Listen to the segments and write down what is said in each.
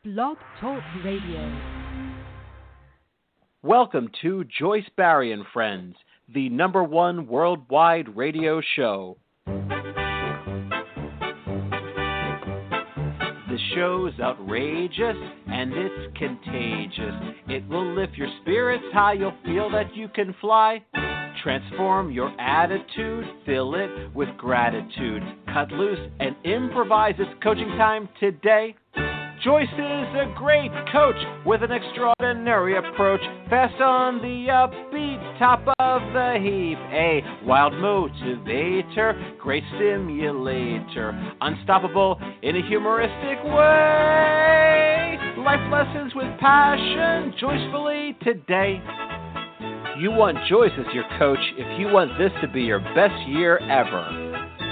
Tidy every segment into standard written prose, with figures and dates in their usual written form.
Blog Talk Radio. Welcome to Joyce Barrie and Friends, the #1 worldwide radio show. The show's outrageous and it's contagious. It will lift your spirits high, you'll feel that you can fly. Transform your attitude, fill it with gratitude. Cut loose and improvise. It's coaching time today. Joyce is a great coach with an extraordinary approach. Fast on the upbeat, top of the heap. A wild motivator, great stimulator. Unstoppable in a humoristic way. Life lessons with passion, joyfully today. You want Joyce as your coach if you want this to be your best year ever.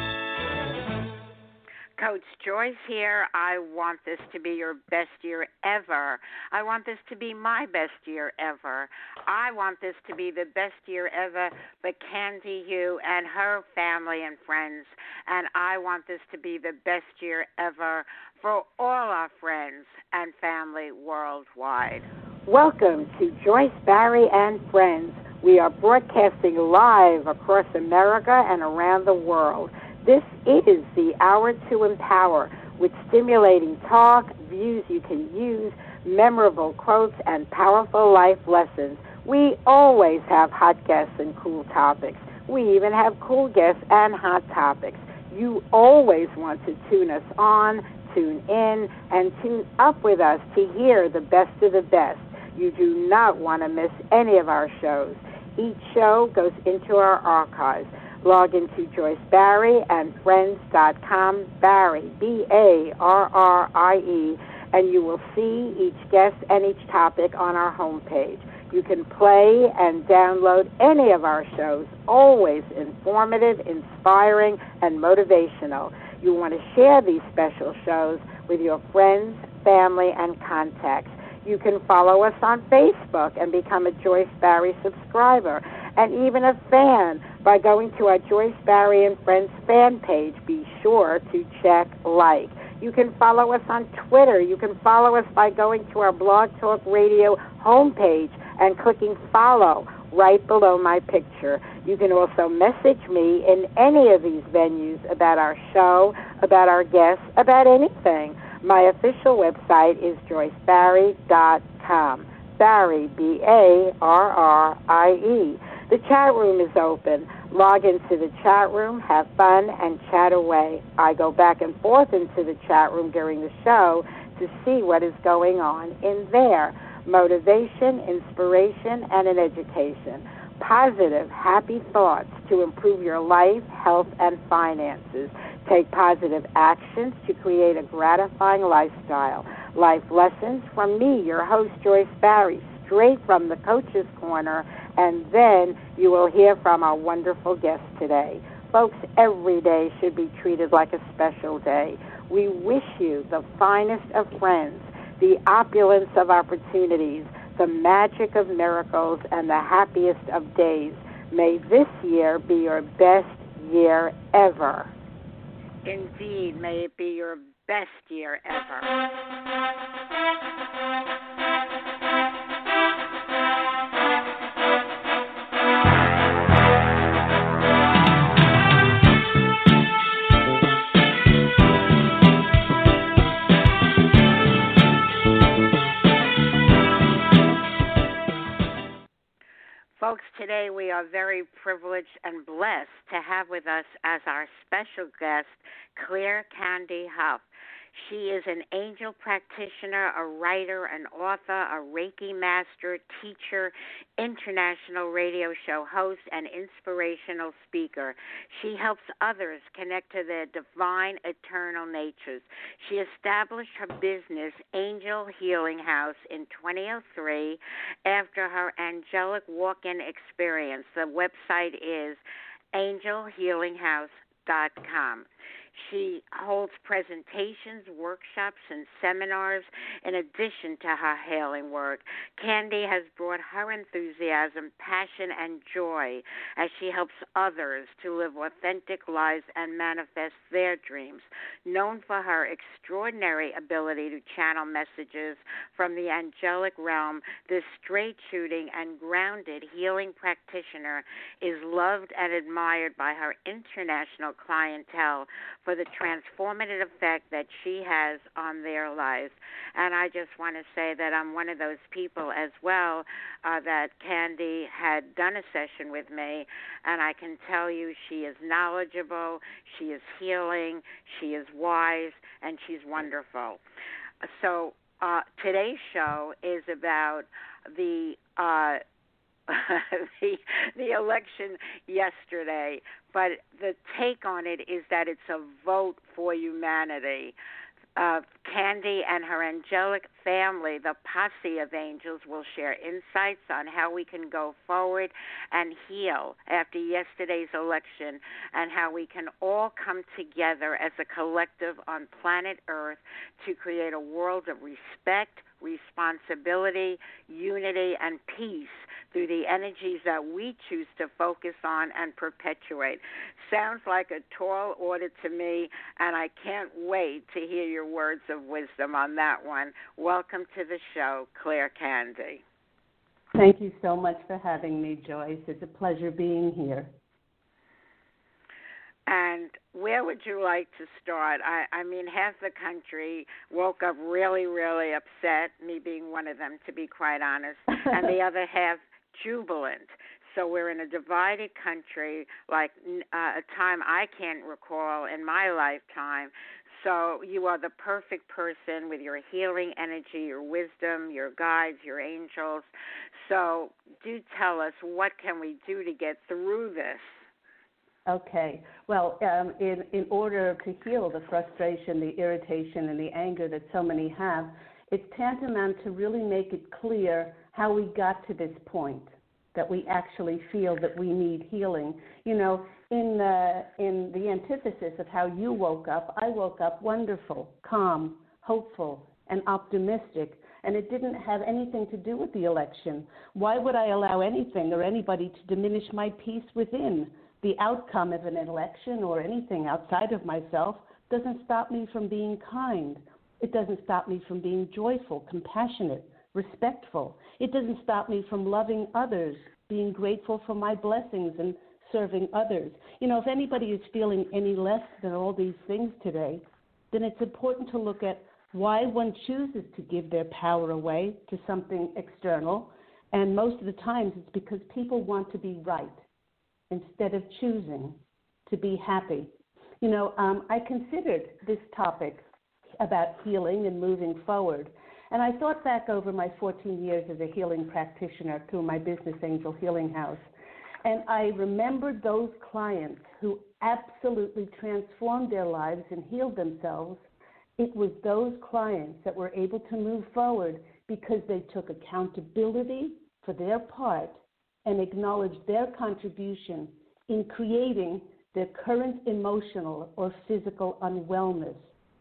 Coach Joyce here. I want this to be your best year ever. I want this to be my best year ever. I want this to be the best year ever for Candy Hugh and her family and friends. And I want this to be the best year ever for all our friends and family worldwide. Welcome to Joyce Barrie and Friends. We are broadcasting live across America and around the world. This is the Hour to Empower, with stimulating talk, views you can use, memorable quotes, and powerful life lessons. We always have hot guests and cool topics. We even have cool guests and hot topics. You always want to tune us on, tune in, and tune up with us to hear the best of the best. You do not want to miss any of our shows. Each show goes into our archives. Log into JoyceBarrieandFriends.com, Barrie, B-A-R-R-I-E, and you will see each guest and each topic on our homepage. You can play and download any of our shows, always informative, inspiring, and motivational. You want to share these special shows with your friends, family, and contacts. You can follow us on Facebook and become a Joyce Barrie subscriber, and even a fan by going to our Joyce Barrie and Friends fan page. Be sure to check like. You can follow us on Twitter. You can follow us by going to our Blog Talk Radio homepage and clicking follow right below my picture. You can also message me in any of these venues about our show, about our guests, about anything. My official website is joycebarrie.com. Barrie, B-A-R-R-I-E. The chat room is open. Log into the chat room, have fun, and chat away. I go back and forth into the chat room during the show to see what is going on in there. Motivation, inspiration, and an education. Positive, happy thoughts to improve your life, health, and finances. Take positive actions to create a gratifying lifestyle. Life lessons from me, your host, Joyce Barrie, straight from the Coach's Corner, and then you will hear from our wonderful guest today. Folks, every day should be treated like a special day. We wish you the finest of friends, the opulence of opportunities, the magic of miracles, and the happiest of days. May this year be your best year ever. Indeed, may it be your best year ever. Folks, today we are very privileged and blessed to have with us as our special guest, Claire Candy Huff. She is an angel practitioner, a writer, an author, a Reiki master, teacher, international radio show host, and inspirational speaker. She helps others connect to their divine, eternal natures. She established her business, Angel Healing House, in 2003 after her angelic walk-in experience. The website is angelhealinghouse.com. She holds presentations, workshops, and seminars in addition to her healing work. Candy has brought her enthusiasm, passion, and joy as she helps others to live authentic lives and manifest their dreams. Known for her extraordinary ability to channel messages from the angelic realm, this straight-shooting and grounded healing practitioner is loved and admired by her international clientele for the transformative effect that she has on their lives. And I just want to say that I'm one of those people as well that Candy had done a session with me, and I can tell you she is knowledgeable, she is healing, she is wise, and she's wonderful. So today's show is about the the election yesterday, but the take on it is that it's a vote for humanity. Candy and her angelic family, the posse of angels, will share insights on how we can go forward and heal after yesterday's election, and how we can all come together as a collective on planet Earth to create a world of respect, responsibility, unity, and peace through the energies that we choose to focus on and perpetuate. Sounds like a tall order to me, and I can't wait to hear your words of wisdom on that one. Welcome to the show, Claire Candy. Thank you so much for having me, Joyce. It's a pleasure being here. And where would you like to start? I mean, half the country woke up really, really upset, me being one of them, to be quite honest, and the other half jubilant. So we're in a divided country like a time I can't recall in my lifetime. So you are the perfect person with your healing energy, your wisdom, your guides, your angels. So do tell us, what can we do to get through this? Okay. Well, in order to heal the frustration, the irritation, and the anger that so many have, it's tantamount to really make it clear how we got to this point, that we actually feel that we need healing. You know, in the antithesis of how you woke up, I woke up wonderful, calm, hopeful, and optimistic. And it didn't have anything to do with the election. Why would I allow anything or anybody to diminish my peace within? The outcome of an election or anything outside of myself doesn't stop me from being kind. It doesn't stop me from being joyful, compassionate, respectful. It doesn't stop me from loving others, being grateful for my blessings and serving others. You know, if anybody is feeling any less than all these things today, then it's important to look at why one chooses to give their power away to something external. And most of the times it's because people want to be right instead of choosing to be happy. You know, I considered this topic about healing and moving forward. And I thought back over my 14 years as a healing practitioner through my business, Angel Healing House. And I remembered those clients who absolutely transformed their lives and healed themselves. It was those clients that were able to move forward because they took accountability for their part and acknowledged their contribution in creating their current emotional or physical unwellness.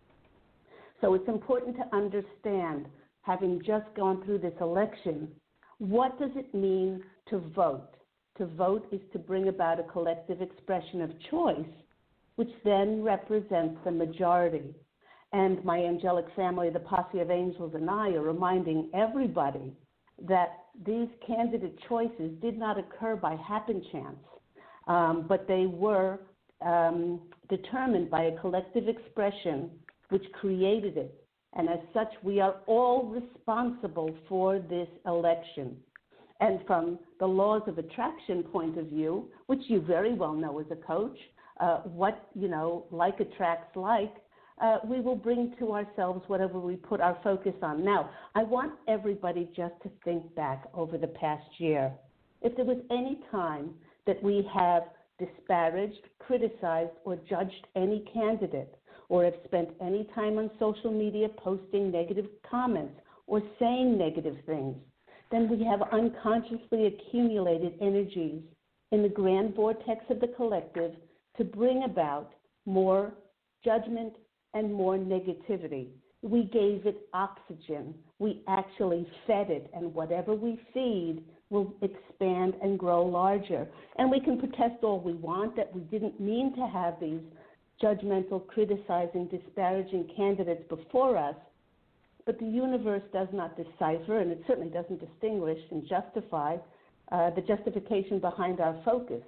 So it's important to understand, having just gone through this election, what does it mean to vote? To vote is to bring about a collective expression of choice, which then represents the majority. And my angelic family, the posse of angels, and I are reminding everybody that these candidate choices did not occur by happen chance, but they were determined by a collective expression which created it. And as such, we are all responsible for this election. And from the laws of attraction point of view, which you very well know as a coach, what, like attracts like, we will bring to ourselves whatever we put our focus on. Now, I want everybody just to think back over the past year. If there was any time that we have disparaged, criticized, or judged any candidate, or have spent any time on social media posting negative comments or saying negative things, then we have unconsciously accumulated energies in the grand vortex of the collective to bring about more judgment and more negativity. We gave it oxygen. We actually fed it, and whatever we feed will expand and grow larger. And we can protest all we want that we didn't mean to have these judgmental, criticizing, disparaging candidates before us, but the universe does not decipher, and it certainly doesn't distinguish and justify the justification behind our focus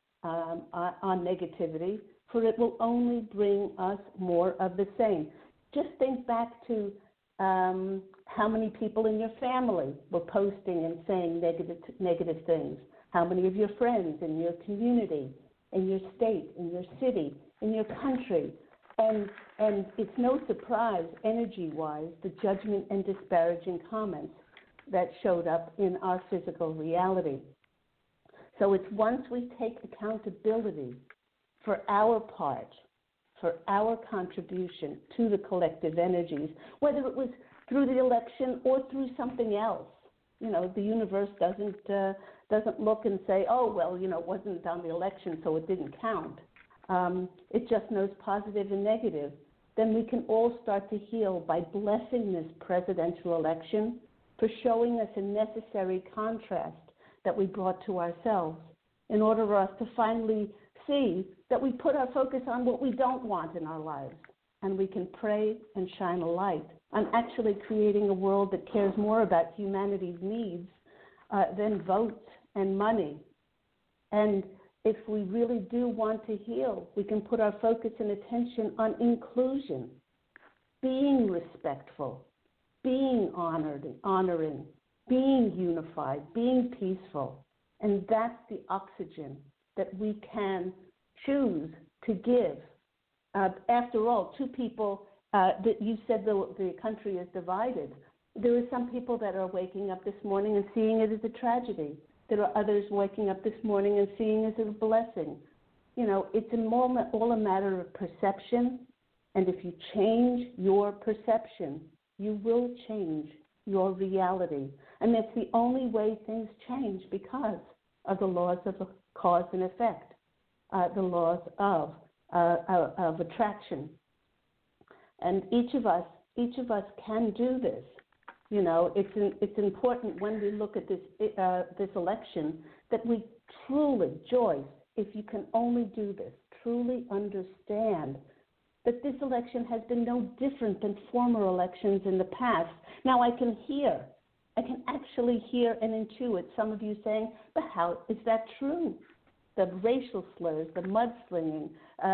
on negativity, for it will only bring us more of the same. Just think back to how many people in your family were posting and saying negative things. How many of your friends in your community, in your state, in your city, in your country. And it's no surprise, energy-wise, the judgment and disparaging comments that showed up in our physical reality. So it's once we take accountability for our part, for our contribution to the collective energies, whether it was through the election or through something else. You know, the universe doesn't look and say, oh, well, you know, it wasn't on the election, so it didn't count. It just knows positive and negative. Then we can all start to heal by blessing this presidential election for showing us a necessary contrast that we brought to ourselves in order for us to finally see that we put our focus on what we don't want in our lives, and we can pray and shine a light on actually creating a world that cares more about humanity's needs than votes and money. And if we really do want to heal, we can put our focus and attention on inclusion, being respectful, being honoring, being unified, being peaceful. And that's the oxygen that we can choose to give. After all, two people, that you said the country is divided. There are some people that are waking up this morning and seeing it as a tragedy. There are others waking up this morning and seeing it as a blessing. You know, it's all a matter of perception, and if you change your perception, you will change your reality. And that's the only way things change, because of the laws of cause and effect, the laws of attraction. And each of us can do this. You know, it's important when we look at this election that we truly, Joyce, if you can only do this, truly understand that this election has been no different than former elections in the past. Now I can actually hear and intuit some of you saying, but how is that true? The racial slurs, the mudslinging,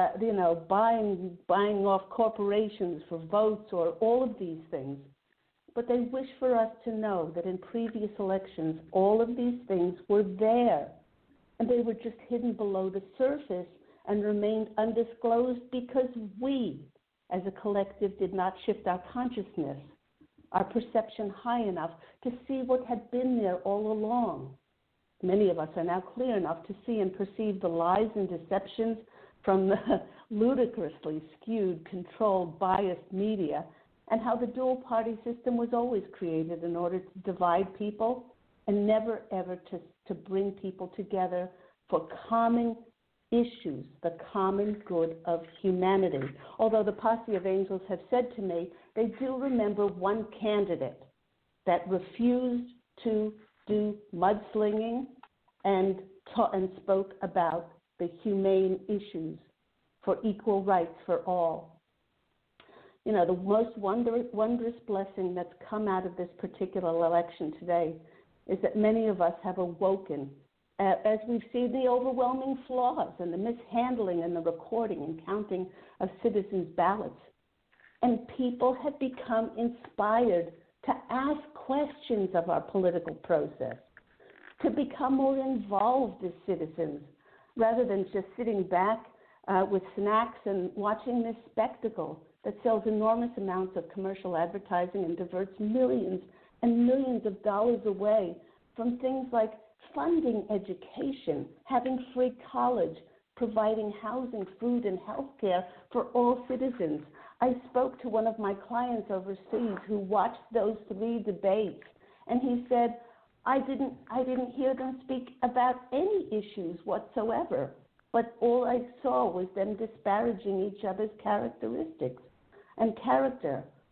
buying off corporations for votes, or all of these things. But they wish for us to know that in previous elections, all of these things were there, and they were just hidden below the surface and remained undisclosed because we, as a collective, did not shift our consciousness, our perception high enough to see what had been there all along. Many of us are now clear enough to see and perceive the lies and deceptions from the ludicrously skewed, controlled, biased media, and how the dual-party system was always created in order to divide people and never, ever to bring people together for common issues, the common good of humanity. Although the Posse of Angels have said to me, they do remember one candidate that refused to do mudslinging and spoke about the humane issues for equal rights for all. You know, the most wondrous blessing that's come out of this particular election today is that many of us have awoken as we've seen the overwhelming flaws and the mishandling and the recording and counting of citizens' ballots. And people have become inspired to ask questions of our political process, to become more involved as citizens, rather than just sitting back with snacks and watching this spectacle that sells enormous amounts of commercial advertising and diverts millions and millions of dollars away from things like funding education, having free college, providing housing, food, and health care for all citizens. I spoke to one of my clients overseas who watched those 3 debates, and he said, I didn't hear them speak about any issues whatsoever, but all I saw was them disparaging each other's characteristics and character.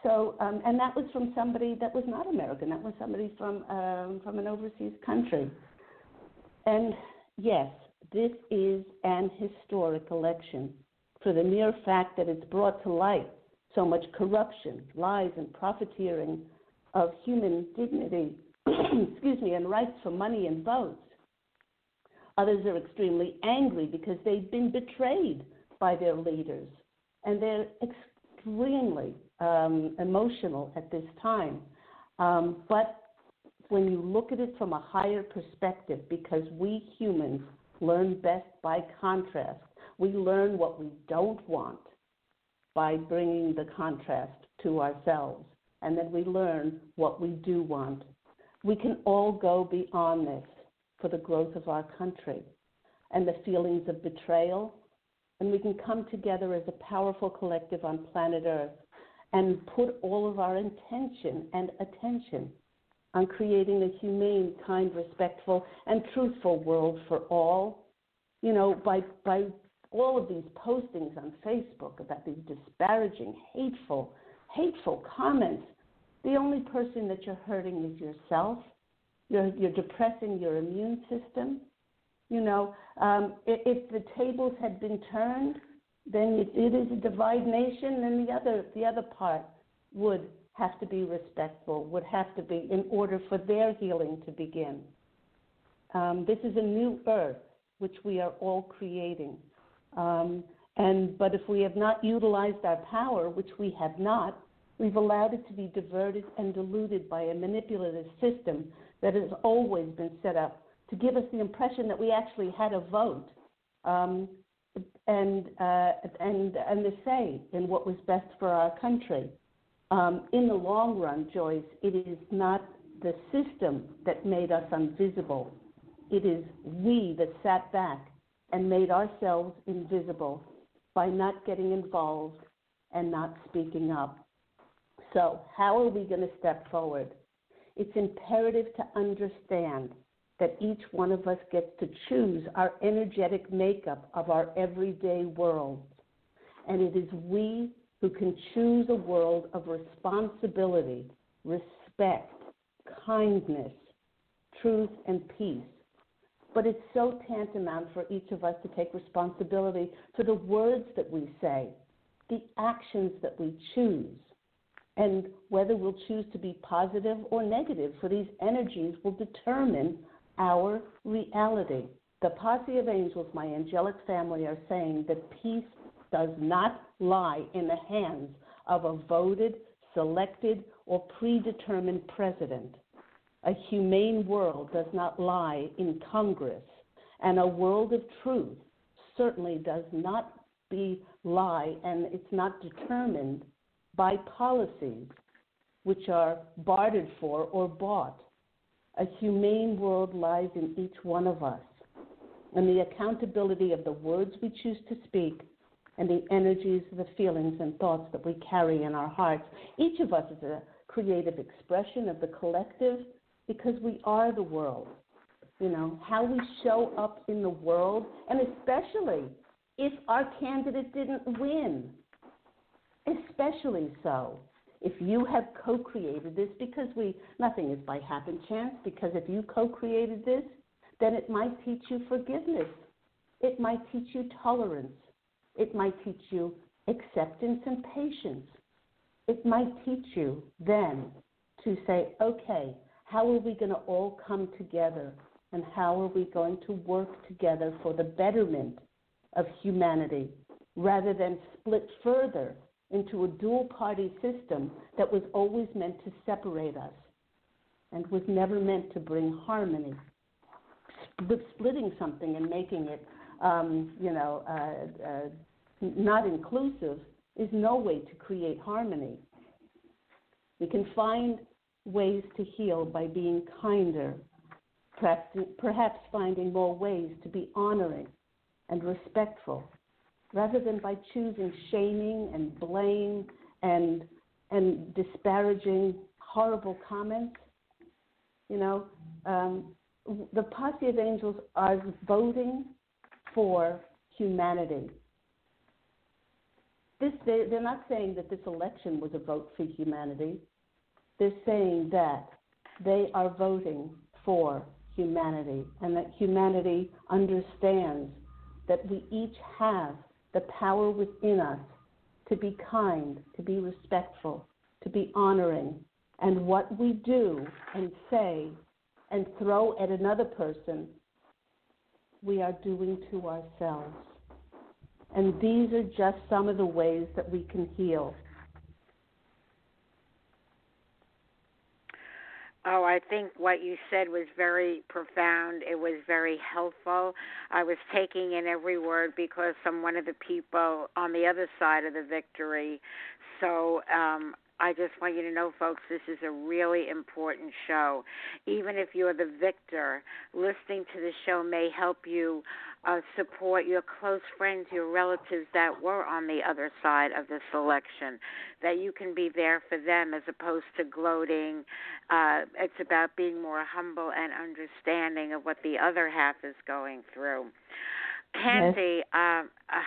So, and that was from somebody that was not American. That was somebody from an overseas country. And yes, this is an historic election for the mere fact that it's brought to light so much corruption, lies, and profiteering of human dignity, and rights for money and votes. Others are extremely angry because they've been betrayed by their leaders, and they're extremely emotional at this time. But when you look at it from a higher perspective, because we humans learn best by contrast, we learn what we don't want by bringing the contrast to ourselves, and then we learn what we do want. We can all go beyond this for the growth of our country and the feelings of betrayal, and we can come together as a powerful collective on planet Earth and put all of our intention and attention on creating a humane, kind, respectful, and truthful world for all. You know, by all of these postings on Facebook about these disparaging, hateful comments, the only person that you're hurting is yourself. You're depressing your immune system. You know, if the tables had been turned, then it is a divided nation, and the other part would have to be respectful, would have to be in order for their healing to begin. This is a new earth which we are all creating. But if we have not utilized our power, which we have not, we've allowed it to be diverted and diluted by a manipulative system that has always been set up to give us the impression that we actually had a vote and the say in what was best for our country. In the long run, Joyce, it is not the system that made us invisible. It is we that sat back and made ourselves invisible by not getting involved and not speaking up. So how are we going to step forward? It's imperative to understand that each one of us gets to choose our energetic makeup of our everyday world. And it is we who can choose a world of responsibility, respect, kindness, truth, and peace. But it's so tantamount for each of us to take responsibility for the words that we say, the actions that we choose, and whether we'll choose to be positive or negative, for these energies will determine our reality. The posse of angels, my angelic family, are saying that peace does not lie in the hands of a voted, selected, or predetermined president. A humane world does not lie in Congress, and a world of truth certainly does not lie, and it's not determined by policies which are bartered for or bought. A humane world lies in each one of us, and the accountability of the words we choose to speak and the energies, the feelings, and thoughts that we carry in our hearts. Each of us is a creative expression of the collective because we are the world. You know, how we show up in the world, and especially if our candidate didn't win, especially so. If you have co-created this, because nothing is by happen chance, because if you co-created this, then it might teach you forgiveness. It might teach you tolerance. It might teach you acceptance and patience. It might teach you then to say, okay, how are we going to all come together, and how are we going to work together for the betterment of humanity, rather than split further into a dual-party system that was always meant to separate us and was never meant to bring harmony. Splitting something and making it, not inclusive is no way to create harmony. We can find ways to heal by being kinder, perhaps finding more ways to be honoring and respectful, rather than by choosing shaming and blame and disparaging horrible comments. You know, the posse of angels are voting for humanity. they're not saying that this election was a vote for humanity. They're saying that they are voting for humanity, and that humanity understands that we each have the power within us to be kind, to be respectful, to be honoring, and what we do and say and throw at another person, we are doing to ourselves. And these are just some of the ways that we can heal. Oh, I think what you said was very profound. It was very helpful. I was taking in every word because I'm one of the people on the other side of the victory. So I just want you to know, folks, this is a really important show. Even if you're the victor, listening to the show may help you support your close friends, your relatives that were on the other side of this election, that you can be there for them as opposed to gloating. It's about being more humble and understanding of what the other half is going through. Candy, yes.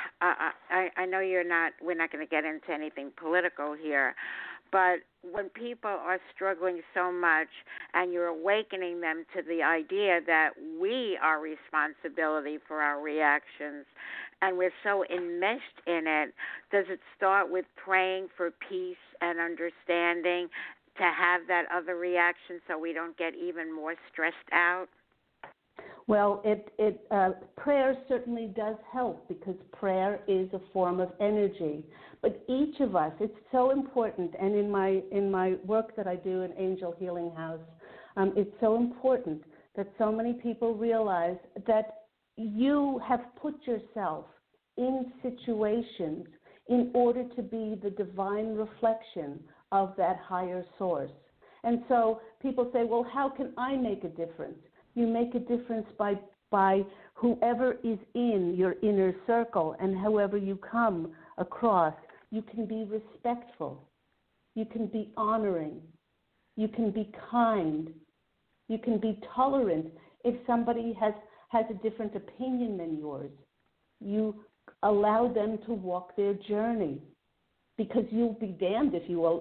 I know we're not going to get into anything political here, but when people are struggling so much and you're awakening them to the idea that we are responsibility for our reactions and we're so enmeshed in it, does it start with praying for peace and understanding to have that other reaction so we don't get even more stressed out? Well, prayer certainly does help because prayer is a form of energy. But each of us, it's so important, and in my work that I do in Angel Healing House, it's so important that so many people realize that you have put yourself in situations in order to be the divine reflection of that higher source. And so people say, well, how can I make a difference? You make a difference by whoever is in your inner circle and however you come across. You can be respectful. You can be honoring. You can be kind. You can be tolerant. If somebody has a different opinion than yours, you allow them to walk their journey, because you'll be damned if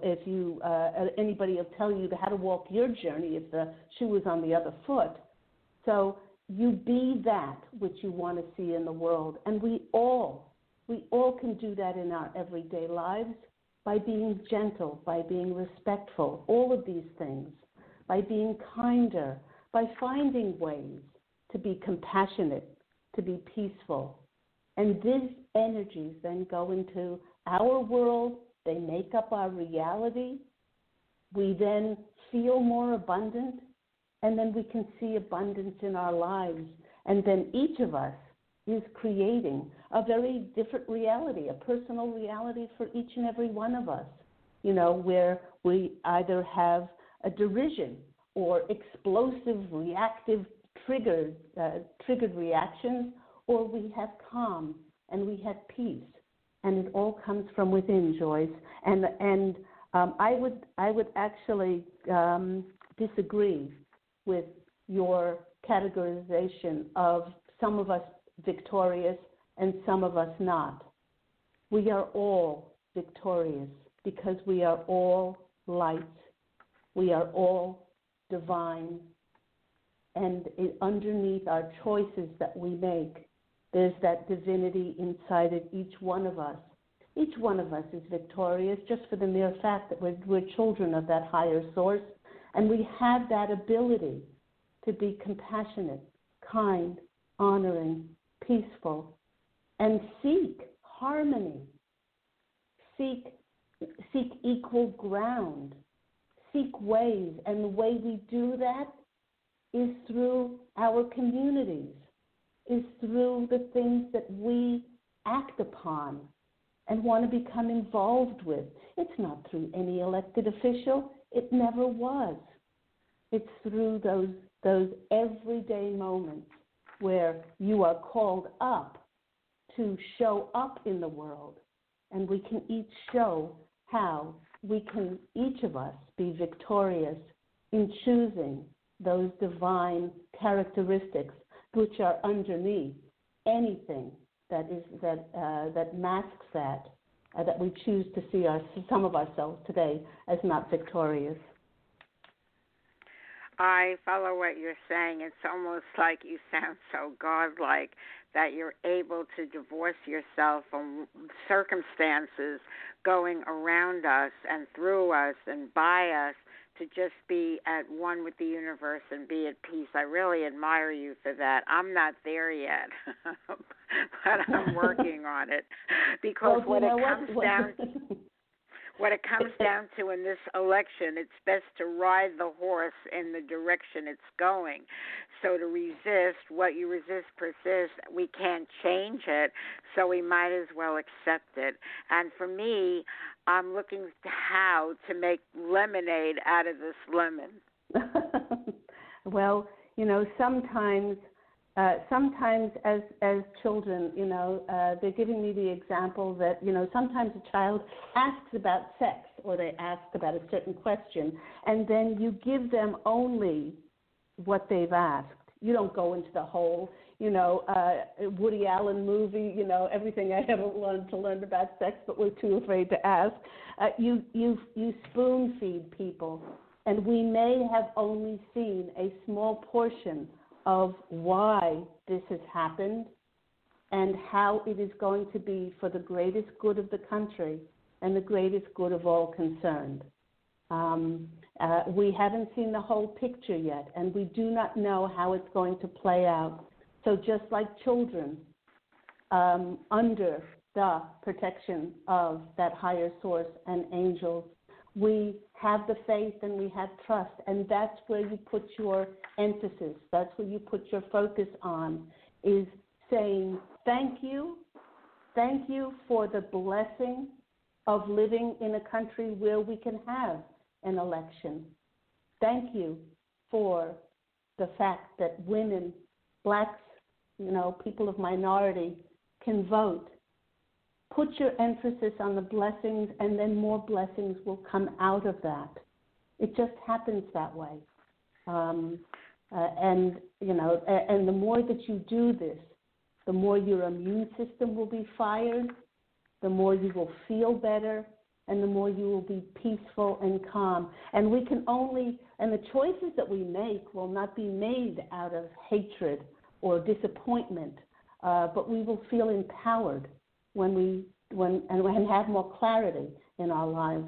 anybody will tell you how to walk your journey if the shoe is on the other foot. So you be that which you want to see in the world. And we all can do that in our everyday lives by being gentle, by being respectful, all of these things, by being kinder, by finding ways to be compassionate, to be peaceful. And these energies then go into our world. They make up our reality. We then feel more abundant. And then we can see abundance in our lives. And then each of us is creating a very different reality, a personal reality for each and every one of us, where we either have a derision or explosive, reactive, triggered reactions, or we have calm and we have peace. And it all comes from within, Joyce. And I would actually disagree with your categorization of some of us victorious and some of us not. We are all victorious because we are all light. We are all divine. And underneath our choices that we make, there's that divinity inside of each one of us. Each one of us is victorious just for the mere fact that we're children of that higher source. And we have that ability to be compassionate, kind, honoring, peaceful, and seek harmony, seek equal ground, seek ways. And the way we do that is through our communities, is through the things that we act upon and want to become involved with. It's not through any elected official. It never was. It's through those everyday moments where you are called up to show up in the world. And we can each show how we can, each of us, be victorious in choosing those divine characteristics which are underneath anything that masks that. that we choose to see some of ourselves today as not victorious. I follow what you're saying. It's almost like you sound so godlike that you're able to divorce yourself from circumstances going around us and through us and by us to just be at one with the universe and be at peace. I really admire you for that. I'm not there yet, but I'm working on it because what it comes down to in this election, it's best to ride the horse in the direction it's going. So to resist, what you resist persists. We can't change it, so we might as well accept it. And for me, I'm looking to how to make lemonade out of this lemon. Well, sometimes as children, they're giving me the example that, sometimes a child asks about sex or they ask about a certain question, and then you give them only what they've asked. You don't go into the whole, Woody Allen movie, everything I ever wanted to learn about sex but was too afraid to ask. You spoon feed people, and we may have only seen a small portion of why this has happened and how it is going to be for the greatest good of the country and the greatest good of all concerned. We haven't seen the whole picture yet, and we do not know how it's going to play out. So just like children, under the protection of that higher source and angels, we have the faith and we have trust, and that's where you put your emphasis, that's where you put your focus on, is saying thank you for the blessing of living in a country where we can have an election. Thank you for the fact that women, blacks, people of minority can vote. Put your emphasis on the blessings, and then more blessings will come out of that. It just happens that way. And the more that you do this, the more your immune system will be fired, the more you will feel better, and the more you will be peaceful and calm. And the choices that we make will not be made out of hatred or disappointment, but we will feel empowered when have more clarity in our lives.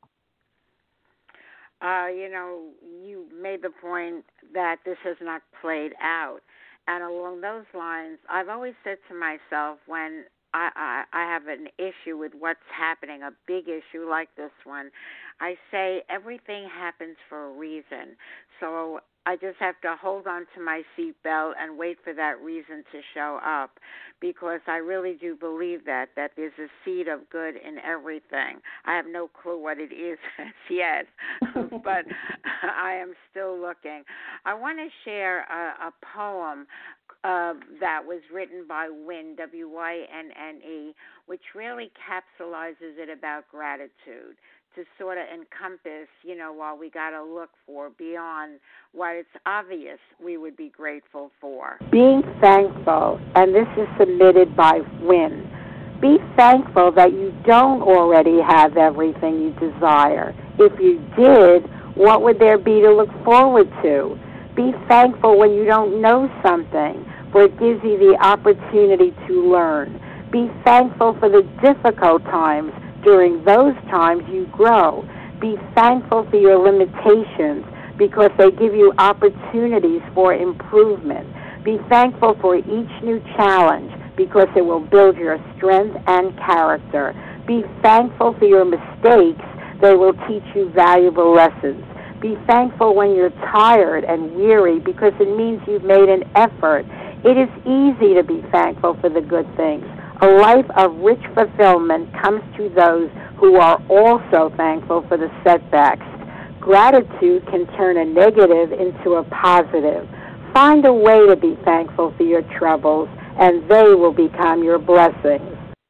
You made the point that this has not played out. And along those lines, I've always said to myself, when I have an issue with what's happening, a big issue like this one, I say everything happens for a reason. So I just have to hold on to my seatbelt and wait for that reason to show up, because I really do believe that there's a seed of good in everything. I have no clue what it is yet, but I am still looking. I want to share a poem that was written by Wynne, Wynne, which really capsulizes it about gratitude, to sort of encompass, while we got to look for beyond what it's obvious we would be grateful for. Being thankful, and this is submitted by Wynne. Be thankful that you don't already have everything you desire. If you did, what would there be to look forward to? Be thankful when you don't know something, for it gives you the opportunity to learn. Be thankful for the difficult times. During those times, you grow. Be thankful for your limitations, because they give you opportunities for improvement. Be thankful for each new challenge, because it will build your strength and character. Be thankful for your mistakes. They will teach you valuable lessons. Be thankful when you're tired and weary, because it means you've made an effort. It is easy to be thankful for the good things. A life of rich fulfillment comes to those who are also thankful for the setbacks. Gratitude can turn a negative into a positive. Find a way to be thankful for your troubles, and they will become your blessings.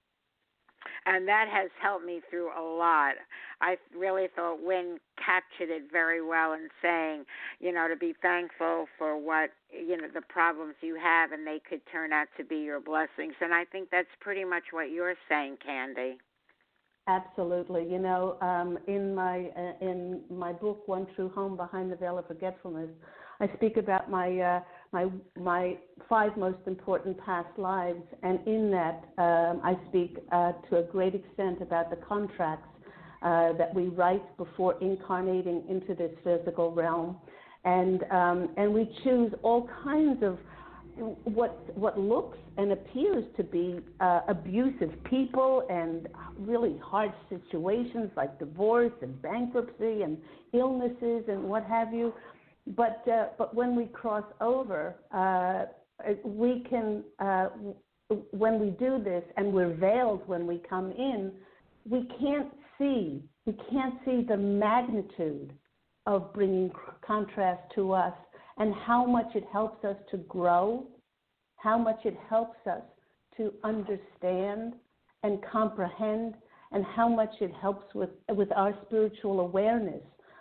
And that has helped me through a lot. I really thought Wynne captured it very well in saying, to be thankful for what, the problems you have, and they could turn out to be your blessings. And I think that's pretty much what you're saying, Candy. Absolutely. In my book, One True Home Behind the Veil of Forgetfulness, I speak about my 5 most important past lives, and in that I speak to a great extent about the contracts that we write before incarnating into this physical realm, and we choose all kinds of what looks and appears to be abusive people and really hard situations like divorce and bankruptcy and illnesses and what have you. But when we cross over, we can, when we do this, and we're veiled when we come in, we can't see the magnitude of bringing contrast to us, and how much it helps us to grow, how much it helps us to understand and comprehend, and how much it helps with our spiritual awareness.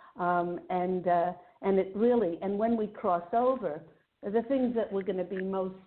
And it really, and when we cross over, the things that we're going to be most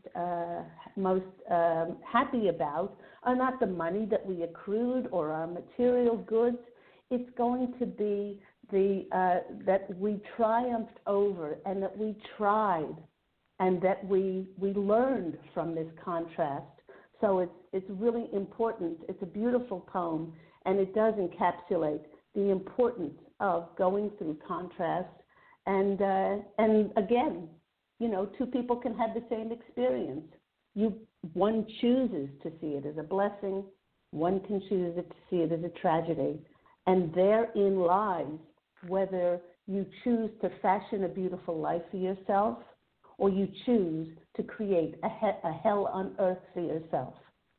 happy about are not the money that we accrued or our material goods. It's going to be that we triumphed over, and that we tried, and that we learned from this contrast. So it's really important. It's a beautiful poem, and it does encapsulate the importance of going through contrast. And again, 2 people can have the same experience. One chooses to see it as a blessing. One can choose to see it as a tragedy. And therein lies whether you choose to fashion a beautiful life for yourself, or you choose to create a hell on earth for yourself.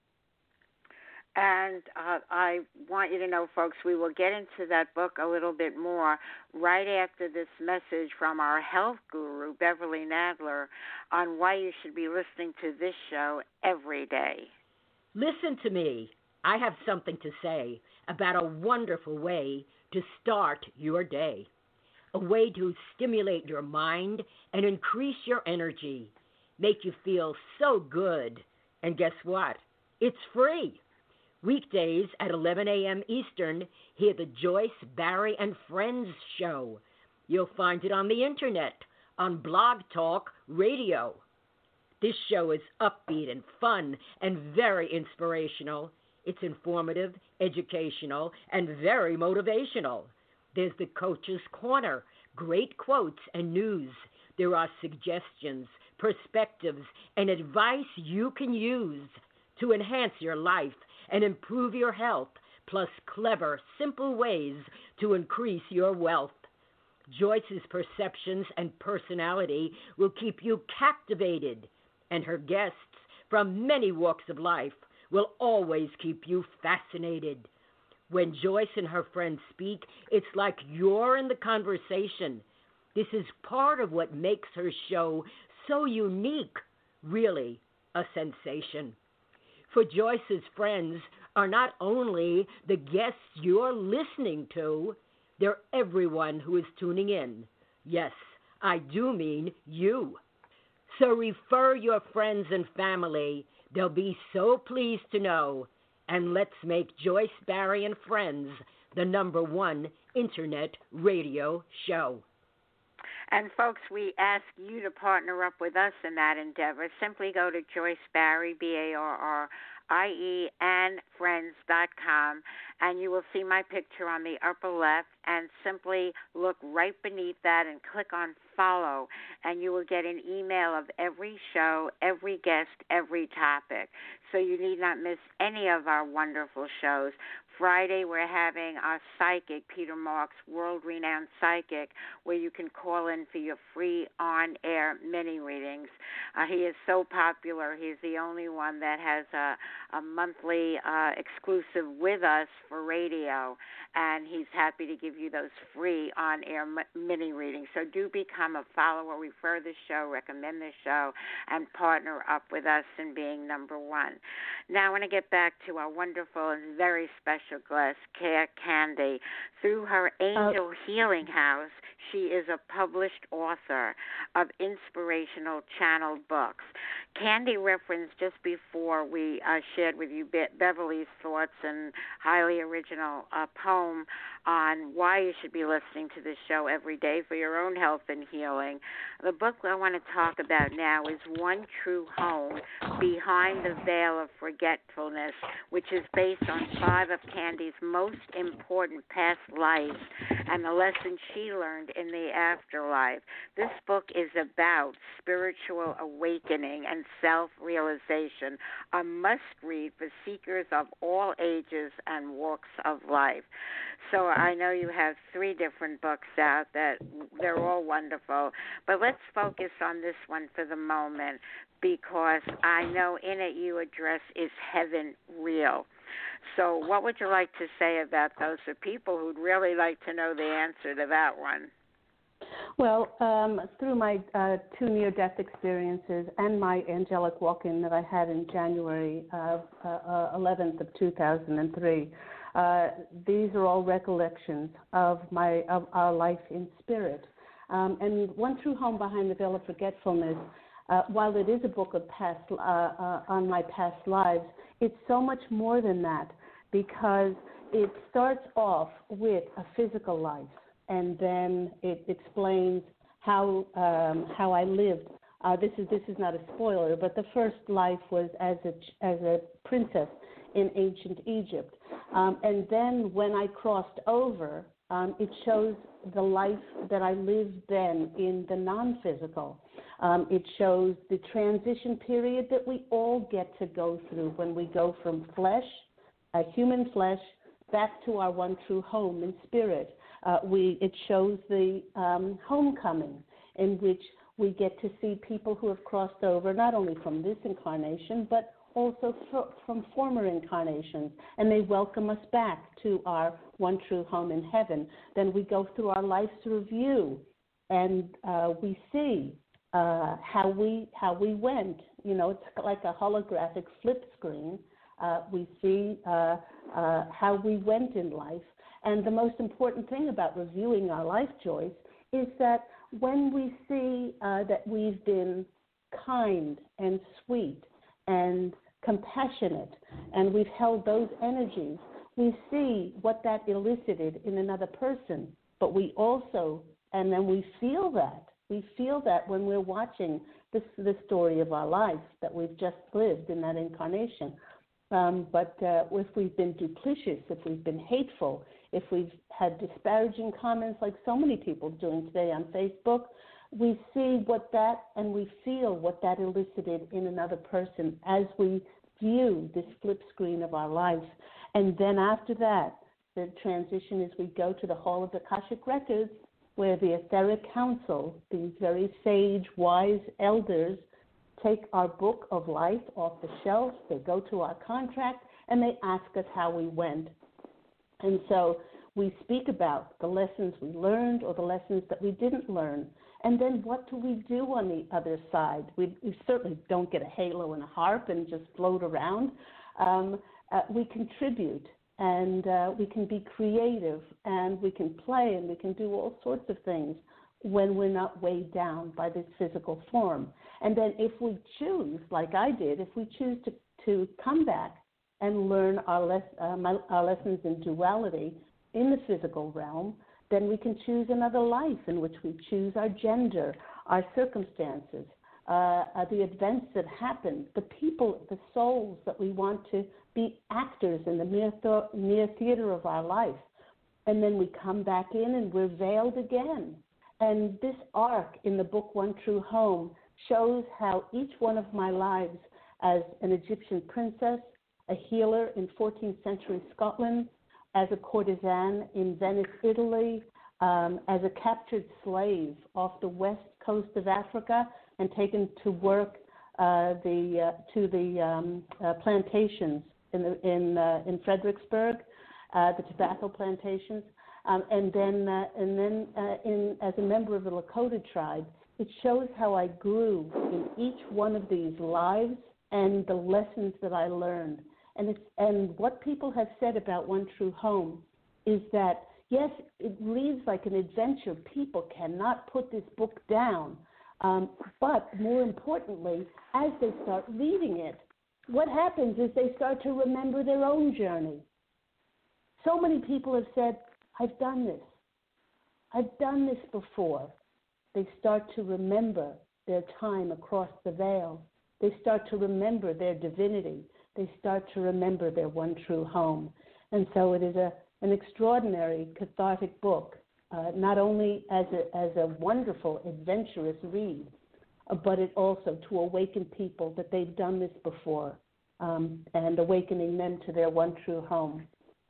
And I want you to know, folks, we will get into that book a little bit more right after this message from our health guru, Beverly Nadler, on why you should be listening to this show every day. Listen to me. I have something to say about a wonderful way to start your day, a way to stimulate your mind and increase your energy, make you feel so good. And guess what? It's free. Weekdays at 11 a.m. Eastern, hear the Joyce, Barry, and Friends show. You'll find it on the internet, on Blog Talk Radio. This show is upbeat and fun and very inspirational. It's informative, educational, and very motivational. There's the Coach's Corner, great quotes and news. There are suggestions, perspectives, and advice you can use to enhance your life and improve your health, plus clever, simple ways to increase your wealth. Joyce's perceptions and personality will keep you captivated, and her guests from many walks of life will always keep you fascinated. When Joyce and her friends speak, it's like you're in the conversation. This is part of what makes her show so unique, really a sensation. For Joyce's friends are not only the guests you're listening to, they're everyone who is tuning in. Yes, I do mean you. So refer your friends and family. They'll be so pleased to know. And let's make Joyce, Barry, and Friends the #1 internet radio show. And, folks, we ask you to partner up with us in that endeavor. Simply go to Joyce Barry, BARRIE, and friends.com, and you will see my picture on the upper left, and simply look right beneath that and click on follow, and you will get an email of every show, every guest, every topic. So you need not miss any of our wonderful shows. Friday, we're having our psychic, Peter Marks, world-renowned psychic, where you can call in for your free on-air mini readings. He is so popular. He's the only one that has a monthly exclusive with us for radio, and he's happy to give you those free on-air mini readings. So do become a follower, refer the show, recommend the show, and partner up with us in being #1. Now I want to get back to our wonderful and very special guest, Claire Candy. Through her Angel Healing House, She is a published author of inspirational channeled books. Candy referenced just before we shared with you Beverly's thoughts and highly original poem on why you should be listening to this show every day for your own health and healing. The book I want to talk about now is One True Home, Behind the Veil of Forgetfulness, which is based on 5 of Candy's most important past lives and the lessons she learned in the afterlife. This book is about spiritual awakening and self-realization, a must-read for seekers of all ages and walks of life. So I know you have 3 different books out that they're all wonderful, but let's focus on this one for the moment because I know in it you address is heaven real. So what would you like to say about those for people who'd really like to know the answer to that one? Well, through my 2 near-death experiences and my angelic walk-in that I had in January 11th of 2003, these are all recollections of our life in spirit. And One True Home, Behind the Veil of Forgetfulness, while it is a book of on my past lives, it's so much more than that because it starts off with a physical life, and then it explains how I lived. This is not a spoiler, but the first life was as a princess in ancient Egypt, and then when I crossed over, it shows the life that I lived then in the non-physical. It shows the transition period that we all get to go through when we go from flesh, human flesh, back to our one true home in spirit. It shows the homecoming in which we get to see people who have crossed over, not only from this incarnation, but also from former incarnations, and they welcome us back to our one true home in heaven. Then we go through our life's review, and we see how we went. You know, it's like a holographic flip screen. We see how we went in life. And the most important thing about reviewing our life, Joyce, is that when we see that we've been kind and sweet and compassionate, and we've held those energies, we see what that elicited in another person. But we also, and then we feel that when we're watching the story of our life that we've just lived in that incarnation. But if we've been duplicitous, if we've been hateful, if we've had disparaging comments like so many people doing today on Facebook, we see what that, and we feel what that elicited in another person as we view this flip screen of our life. And then after that, the transition is we go to the Hall of the Akashic Records, where the Etheric Council, these very sage, wise elders, take our book of life off the shelf, they go to our contract, and they ask us how we went. And so we speak about the lessons we learned or the lessons that we didn't learn. And then what do we do on the other side? We certainly don't get a halo and a harp and just float around. We contribute, and we can be creative, and we can play, and we can do all sorts of things when we're not weighed down by this physical form. And then if we choose, like I did, if we choose to come back and learn our lessons in duality in the physical realm, then we can choose another life in which we choose our gender, our circumstances, the events that happen, the people, the souls that we want to be actors in the mere theater of our life. And then we come back in and we're veiled again. And this arc in the book One True Home shows how each one of my lives as an Egyptian princess, a healer in 14th century Scotland, as a courtesan in Venice, Italy, as a captured slave off the west coast of Africa and taken to work to the plantations in Fredericksburg, the tobacco plantations, and then as a member of the Lakota tribe. It shows how I grew in each one of these lives and the lessons that I learned. And what people have said about One True Home is that Yes, it reads like an adventure. People cannot put this book down. But more importantly, as they start reading it, what happens is they start to remember their own journey. So many people have said, I've done this. I've done this before. They start to remember their time across the veil. They start to remember their divinity. They start to remember their one true home. And so it is an extraordinary cathartic book, not only as a wonderful, adventurous read, but it also to awaken people that they've done this before, and awakening them to their one true home.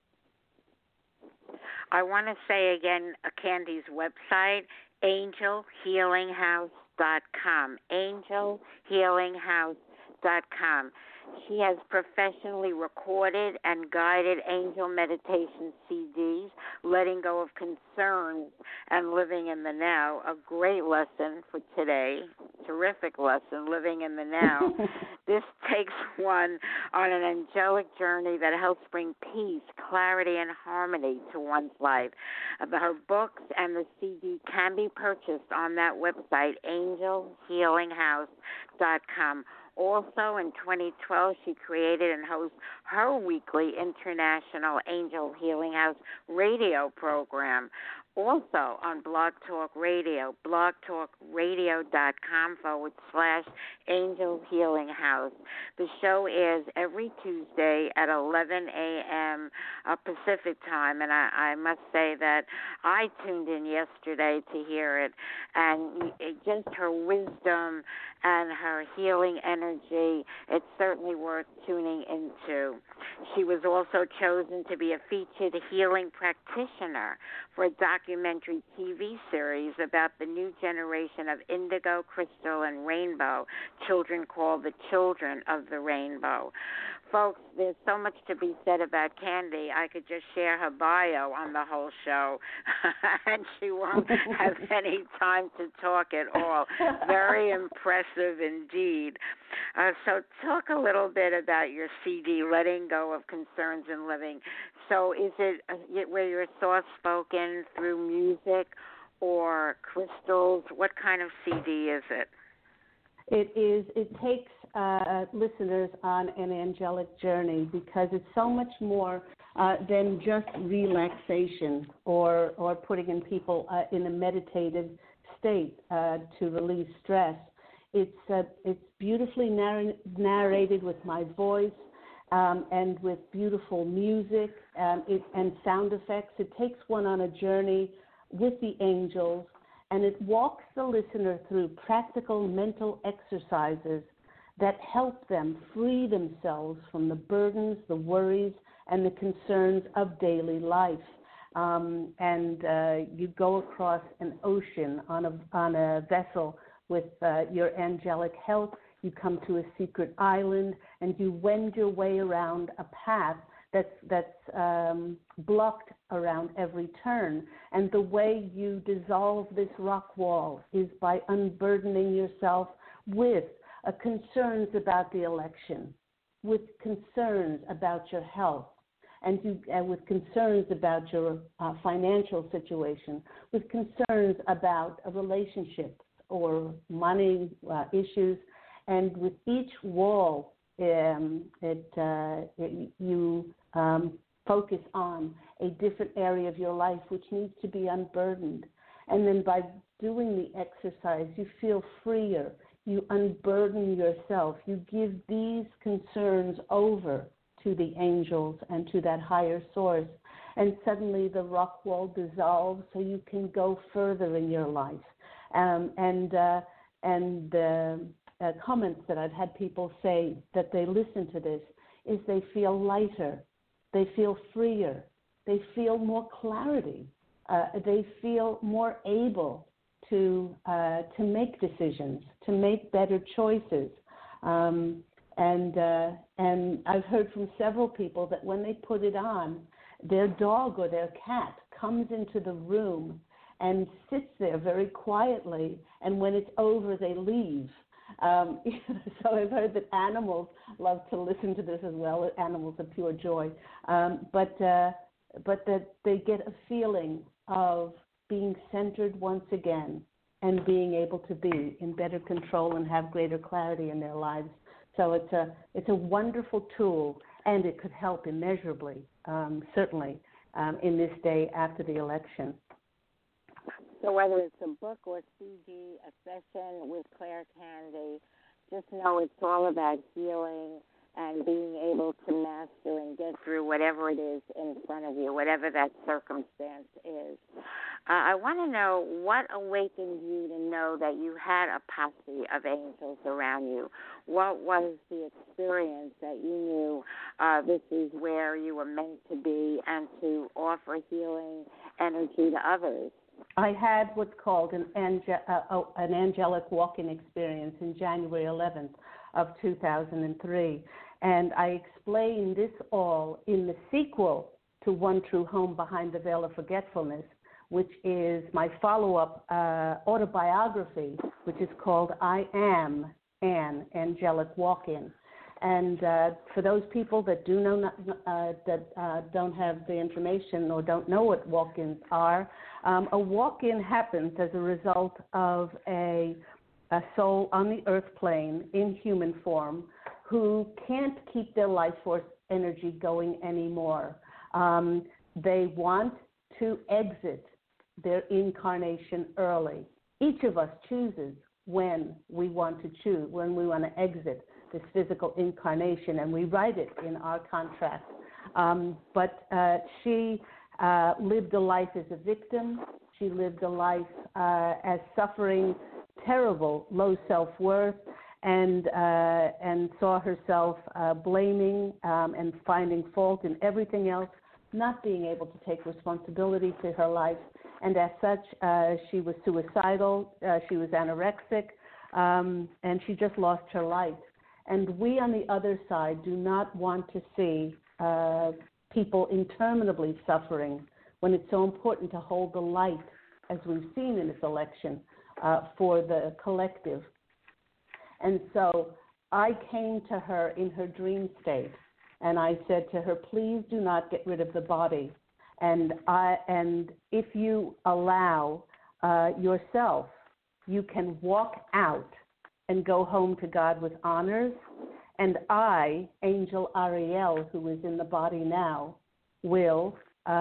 I want to say again, Candy's website, angelhealinghouse.com, angelhealinghouse.com. She has professionally recorded and guided angel meditation CDs, letting go of concerns and living in the now. A great lesson for today. Terrific lesson, living in the now. This takes one on an angelic journey that helps bring peace, clarity, and harmony to one's life. Her books and the CD can be purchased on that website, angelhealinghouse.com. Also, in 2012, she created and hosts her weekly International Angel Healing House radio program. Also on Blog Talk Radio, blogtalkradio.com/Angel Healing House. The show is every Tuesday at 11 a.m. Pacific time, and I must say that I tuned in yesterday to hear it, and just her wisdom and her healing energy, it's certainly worth tuning into. She was also chosen to be a featured healing practitioner for a documentary TV series about the new generation of indigo, crystal, and rainbow, children called the Children of the Rainbow. Folks, there's so much to be said about Candy. I could just share her bio on the whole show, and she won't have any time to talk at all. Very impressive indeed. So talk a little bit about your CD, Letting Go of Concerns in Living. So is it where you're soft-spoken through music or crystals? What kind of CD is it? It takes listeners on an angelic journey because it's so much more than just relaxation or putting in people in a meditative state to release stress. It's beautifully narrated with my voice and with beautiful music and sound effects. It takes one on a journey with the angels, and it walks the listener through practical mental exercises that help them free themselves from the burdens, the worries, and the concerns of daily life. You go across an ocean on a vessel with your angelic help. You come to a secret island, and you wend your way around a path that's blocked around every turn. And the way you dissolve this rock wall is by unburdening yourself with concerns about the election, with concerns about your health, and with concerns about your financial situation, with concerns about a relationship or money issues. And with each wall, you focus on a different area of your life which needs to be unburdened. And then by doing the exercise, you feel freer. You unburden yourself. You give these concerns over to the angels and to that higher source. And suddenly the rock wall dissolves so you can go further in your life. Comments that I've had people say that they listen to this is they feel lighter, they feel freer, they feel more clarity, they feel more able to make decisions, to make better choices. And I've heard from several people that when they put it on, their dog or their cat comes into the room and sits there very quietly, and when it's over, they leave. So I've heard that animals love to listen to this as well. Animals are pure joy. But but that they get a feeling of being centered once again and being able to be in better control and have greater clarity in their lives. So it's a wonderful tool, and it could help immeasurably, certainly, in this day after the election. So whether it's a book or CD, a session with Claire Candy, just know it's all about healing and being able to master and get through whatever it is in front of you, whatever that circumstance is. I want to know what awakened you to know that you had a posse of angels around you. What was the experience that you knew this is where you were meant to be and to offer healing energy to others? I had what's called an angelic walk-in experience in January 11th of 2003. And I explained this all in the sequel to One True Home Behind the Veil of Forgetfulness, which is my follow-up autobiography, which is called I Am an Angelic Walk-In. And for those people that do know don't have the information or don't know what walk-ins are, a walk-in happens as a result of a soul on the earth plane in human form who can't keep their life force energy going anymore. They want to exit their incarnation early. Each of us chooses when we want to exit this physical incarnation, and we write it in our contract. But she lived a life as a victim. She lived a life as suffering terrible low self-worth, and saw herself blaming and finding fault in everything else, not being able to take responsibility for her life. And as such, she was suicidal, she was anorexic, and she just lost her life. And we on the other side do not want to see people interminably suffering when it's so important to hold the light, as we've seen in this election, for the collective. And so I came to her in her dream state, and I said to her, please do not get rid of the body. And if you allow yourself, you can walk out and go home to God with honors. And I, Angel Ariel, who is in the body now, will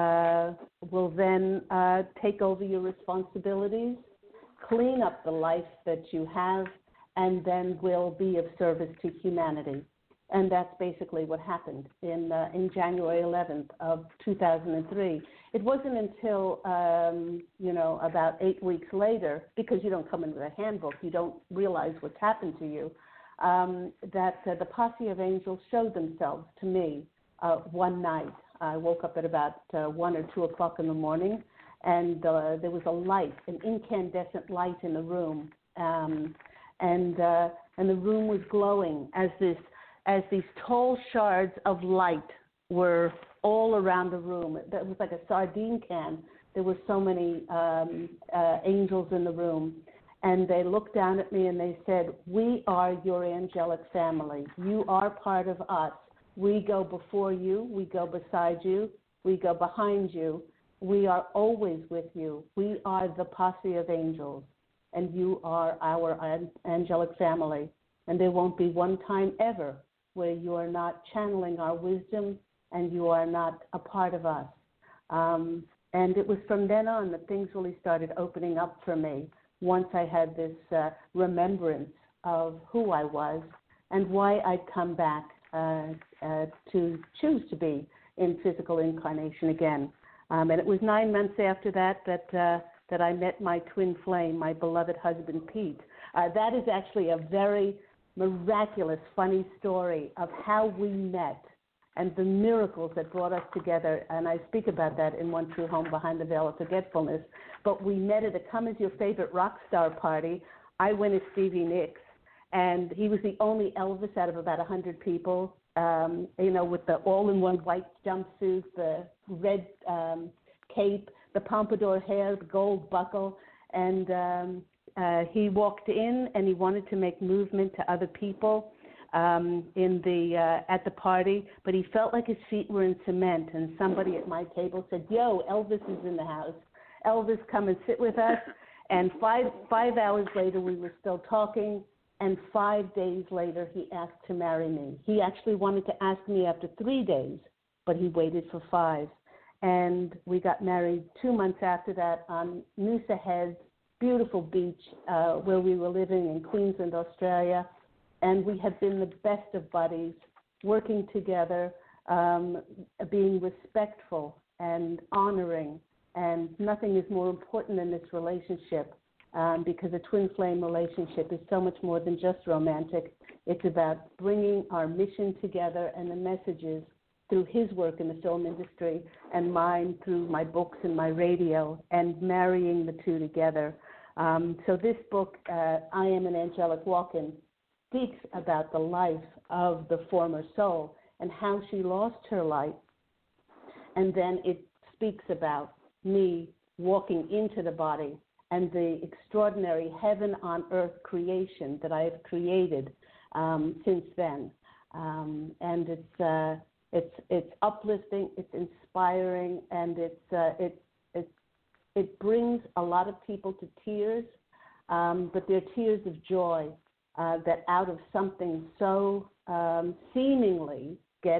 then take over your responsibilities, clean up the life that you have, and then will be of service to humanity. And that's basically what happened in January 11th of 2003. It wasn't until, about 8 weeks later, because you don't come in with a handbook, you don't realize what's happened to you, that the posse of angels showed themselves to me one night. I woke up at about 1 or 2 o'clock in the morning, and there was a light, an incandescent light in the room, and the room was glowing as these tall shards of light were all around the room. That was like a sardine can. There were so many angels in the room. And they looked down at me and they said, we are your angelic family. You are part of us. We go before you. We go beside you. We go behind you. We are always with you. We are the posse of angels, and you are our angelic family. And there won't be one time ever where you are not channeling our wisdom and you are not a part of us. And it was from then on that things really started opening up for me once I had this remembrance of who I was and why I'd come back to choose to be in physical incarnation again. And it was 9 months after that I met my twin flame, my beloved husband, Pete. That is actually a very miraculous, funny story of how we met and the miracles that brought us together. And I speak about that in One True Home Behind the Veil of Forgetfulness. But we met at a Come As Your Favorite Rock Star party. I went as Stevie Nicks, and he was the only Elvis out of about 100 people, with the all-in-one white jumpsuit, the red cape, the pompadour hair, the gold buckle, and he walked in and he wanted to make movement to other people. at the party, but he felt like his feet were in cement. And somebody at my table said, "Yo, Elvis is in the house. Elvis, come and sit with us." And five hours later, we were still talking. And 5 days later, he asked to marry me. He actually wanted to ask me after 3 days, but he waited for 5. And we got married 2 months after that on Noosa Heads, beautiful beach where we were living in Queensland, Australia. And we have been the best of buddies, working together, being respectful and honoring. And nothing is more important in this relationship because a twin flame relationship is so much more than just romantic. It's about bringing our mission together and the messages through his work in the film industry and mine through my books and my radio, and marrying the two together. So this book, I Am an Angelic Walk-In, speaks about the life of the former soul and how she lost her light. And then it speaks about me walking into the body and the extraordinary heaven on earth creation that I have created since then. And it's uplifting, it's inspiring, and it brings a lot of people to tears, but they're tears of joy that out of something so seemingly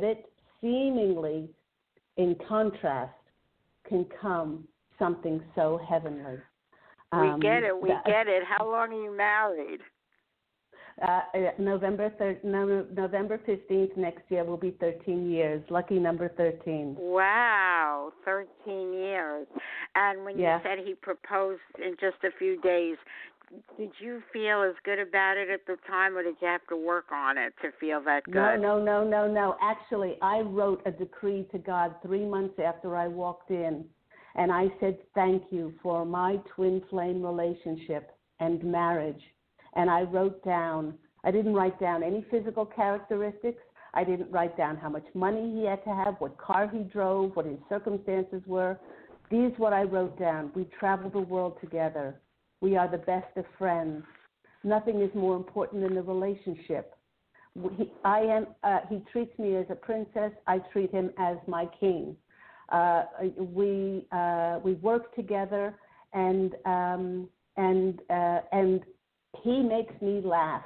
in contrast can come something so heavenly. We get it. How long are you married? November 15th next year will be 13 years. Lucky number 13. Wow, 13 years. And when you said he proposed in just a few days, did you feel as good about it at the time, or did you have to work on it to feel that good? No. Actually, I wrote a decree to God 3 months after I walked in, and I said, thank you for my twin flame relationship and marriage. And I wrote down, I didn't write down any physical characteristics. I didn't write down how much money he had to have, what car he drove, what his circumstances were. These are what I wrote down. We travel the world together. We are the best of friends. Nothing is more important than the relationship. He treats me as a princess. I treat him as my king. We work together, and he makes me laugh,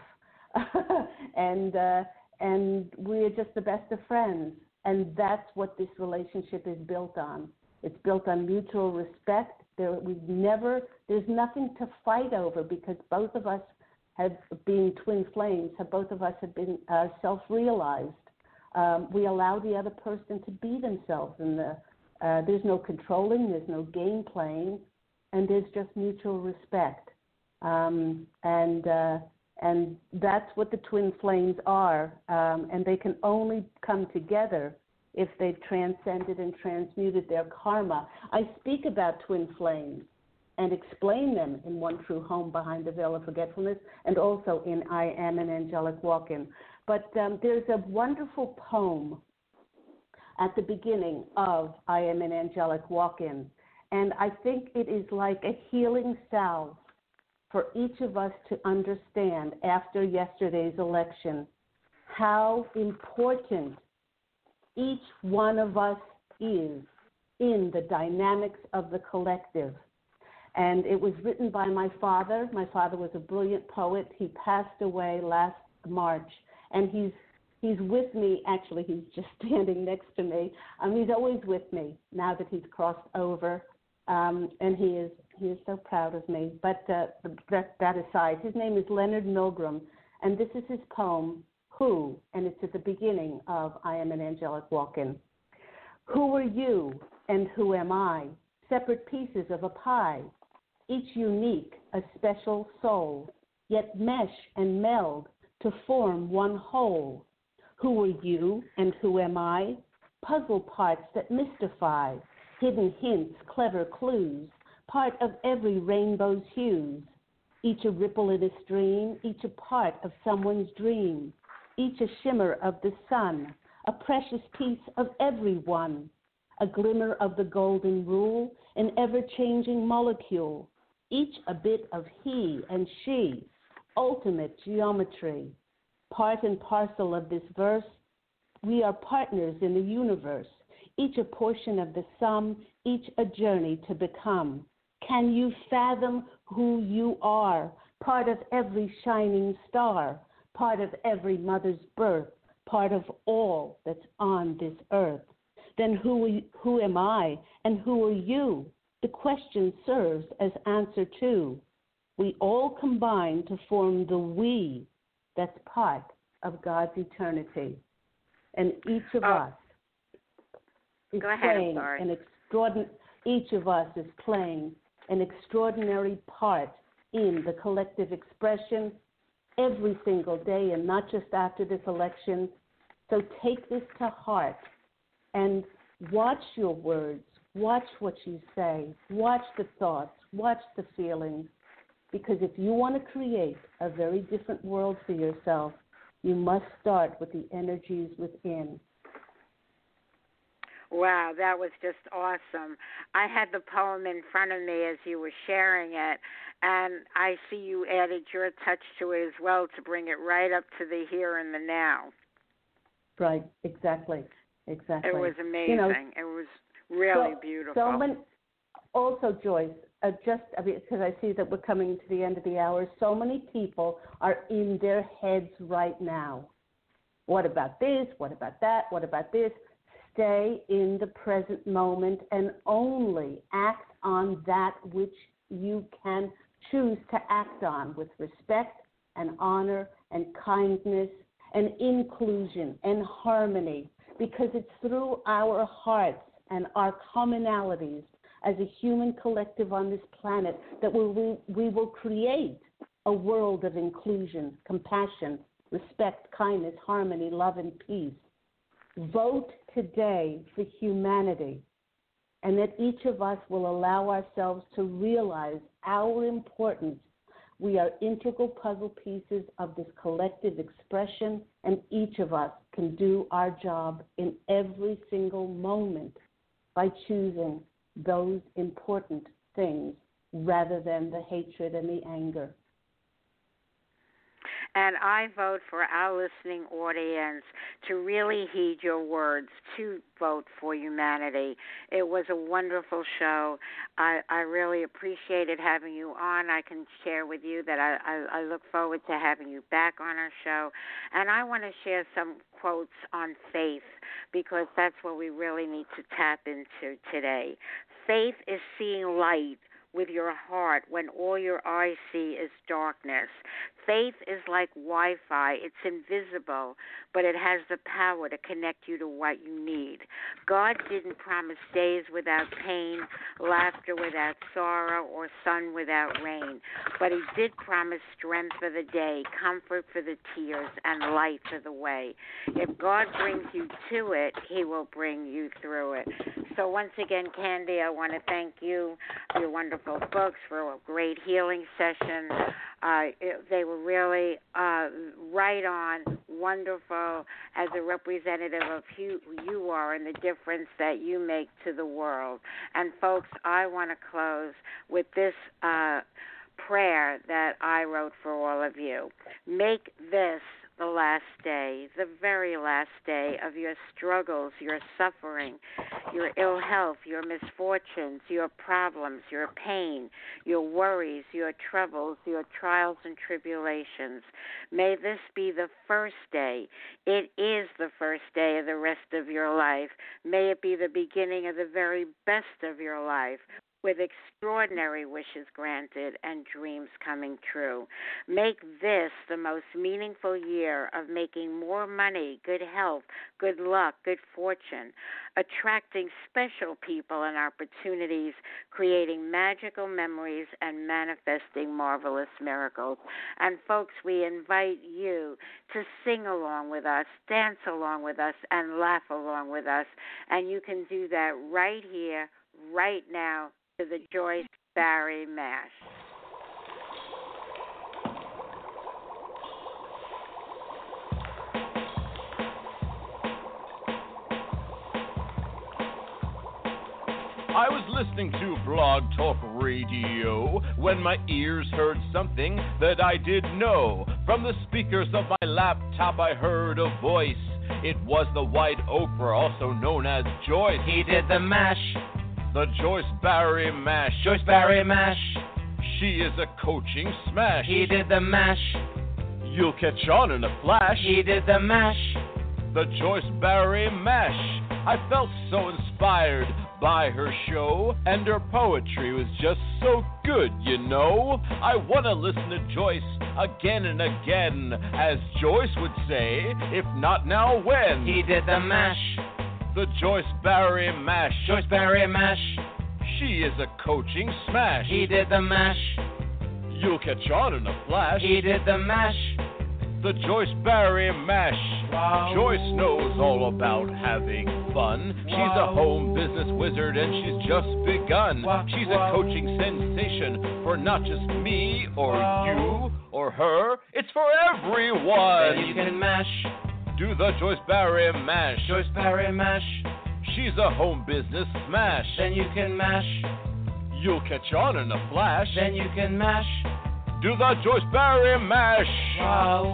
and we're just the best of friends. And that's what this relationship is built on. It's built on mutual respect. There's nothing to fight over, because both of us have been twin flames. Both of us have been self-realized. We allow the other person to be themselves, and there's no controlling, there's no game playing, and there's just mutual respect. And that's what the twin flames are, and they can only come together if they've transcended and transmuted their karma. I speak about twin flames and explain them in One True Home Behind the Veil of Forgetfulness, and also in I Am an Angelic Walk-In. But there's a wonderful poem at the beginning of I Am an Angelic Walk-In, and I think it is like a healing salve for each of us to understand after yesterday's election how important each one of us is in the dynamics of the collective. And it was written by my father. My father was a brilliant poet. He passed away last March, and he's with me. Actually, he's just standing next to me. He's always with me now that he's crossed over, and he is so proud of me. But that aside, his name is Leonard Milgram, and this is his poem, Who, and it's at the beginning of I Am an Angelic Walk-In. Who are you and who am I? Separate pieces of a pie, each unique, a special soul, yet mesh and meld to form one whole. Who are you and who am I? Puzzle parts that mystify, hidden hints, clever clues, part of every rainbow's hues, each a ripple in a stream, each a part of someone's dream, each a shimmer of the sun, a precious piece of everyone, a glimmer of the golden rule, an ever-changing molecule, each a bit of he and she, ultimate geometry, part and parcel of this verse. We are partners in the universe, each a portion of the sum, each a journey to become. Can you fathom who you are? Part of every shining star, part of every mother's birth, part of all that's on this earth. Then who am I and who are you? The question serves as answer too. We all combine to form the we that's part of God's eternity. And each of us is playing each of us is playing an extraordinary part in the collective expression every single day, and not just after this election. So take this to heart and watch your words, watch what you say, watch the thoughts, watch the feelings, because if you want to create a very different world for yourself, you must start with the energies within. Wow, that was just awesome. I had the poem in front of me as you were sharing it, and I see you added your touch to it as well to bring it right up to the here and the now. Right, exactly. It was amazing. It was really beautiful. Also, Joyce, because I see that we're coming to the end of the hour, so many people are in their heads right now. What about this? What about that? What about this? Stay in the present moment and only act on that which you can choose to act on with respect and honor and kindness and inclusion and harmony, because it's through our hearts and our commonalities as a human collective on this planet that we will create a world of inclusion, compassion, respect, kindness, harmony, love, and peace. Vote today for humanity, and that each of us will allow ourselves to realize our importance. We are integral puzzle pieces of this collective expression, and each of us can do our job in every single moment by choosing those important things rather than the hatred and the anger. And I vote for our listening audience to really heed your words, to vote for humanity. It was a wonderful show. I really appreciated having you on. I can share with you that I look forward to having you back on our show. And I want to share some quotes on faith, because that's what we really need to tap into today. Faith is seeing light with your heart when all your eyes see is darkness. Faith is like Wi-Fi. It's invisible, but it has the power to connect you to what you need. God didn't promise days without pain, laughter without sorrow, or sun without rain, but he did promise strength for the day, comfort for the tears, and light for the way. If God brings you to it, he will bring you through it. So once again, Candy, I want to thank you for your wonderful books, for a great healing session. They were really right on, wonderful as a representative of who you are and the difference that you make to the world. And folks, I want to close with this prayer that I wrote for all of you. Make this the last day, the very last day of your struggles, your suffering, your ill health, your misfortunes, your problems, your pain, your worries, your troubles, your trials and tribulations. May this be the first day. It is the first day of the rest of your life. May it be the beginning of the very best of your life, with extraordinary wishes granted and dreams coming true. Make this the most meaningful year of making more money, good health, good luck, good fortune, attracting special people and opportunities, creating magical memories, and manifesting marvelous miracles. And folks, we invite you to sing along with us, dance along with us, and laugh along with us. And you can do that right here, right now, to the Joyce Barrie Mash. I was listening to Blog Talk Radio when my ears heard something that I didn't know. From the speakers of my laptop I heard a voice. It was the White Oprah, also known as Joyce. He did the mash. The Joyce Barry Mash. Joyce Barry mash. She is a coaching smash. He did the mash. You'll catch on in a flash. He did the mash. The Joyce Barry Mash. I felt so inspired by her show, and her poetry was just so good, you know. I want to listen to Joyce again and again, as Joyce would say, if not now, when? He did the mash. The Joyce Barry Mash. Joyce Barry mash. She is a coaching smash. He did the mash. You'll catch on in a flash. He did the mash. The Joyce Barry Mash. Wow. Joyce knows all about having fun. Wow. She's a home business wizard and she's just begun. Wow. She's Wow. a coaching sensation for not just me or you or her. It's for everyone. Then you can mash. Do the Joyce Barry Mash. Joyce Barry mash. She's a home business smash. Then you can mash. You'll catch on in a flash. Then you can mash. Do the Joyce Barry Mash. Wow.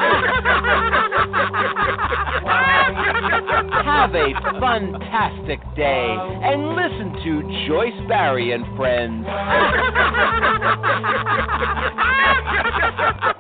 Have a fantastic day and listen to Joyce Barry and Friends.